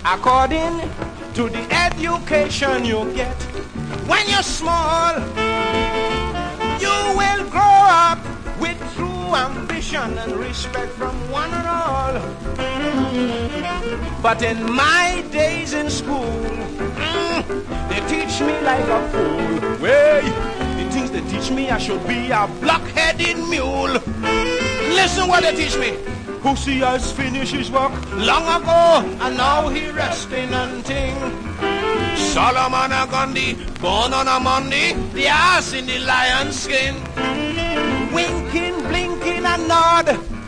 According to the education you get when you're small, you will grow up with true ambition and respect from one and all. But in my days in school, they teach me like a fool. Way, the things they teach me, I should be a block-headed mule. Listen what they teach me. Pussy has finished his work long ago, and now he resting and ting. Solomon a Gandhi, born on a Monday, the ass in the lion's skin. Winking, blinking and nod,